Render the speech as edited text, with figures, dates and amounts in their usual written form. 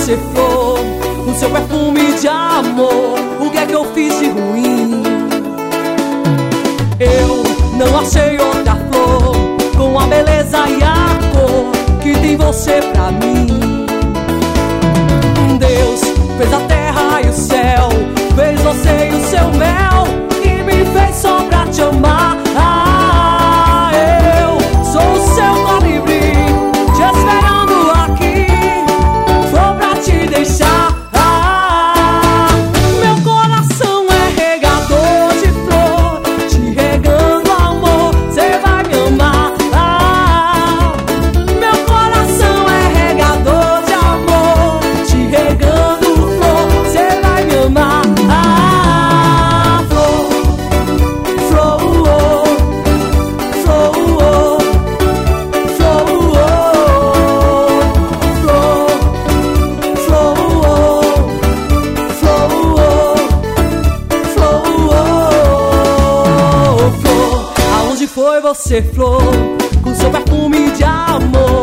você, flor, com seu perfume de amor. O que é que eu fiz de ruim? Eu não achei outra flor com a beleza e a cor que tem você pra mim. Deus fez a terra e o céu, fez você e o seu mel, e me fez só pra te amar. Eu sou o seu colibri, te esperando aqui, vou pra te deixar. Meu coração é regador de flor, te regando amor, cê vai me amar. Meu coração é regador de amor, te regando flor, cê vai me amar. Foi você, flor, com seu perfume de amor.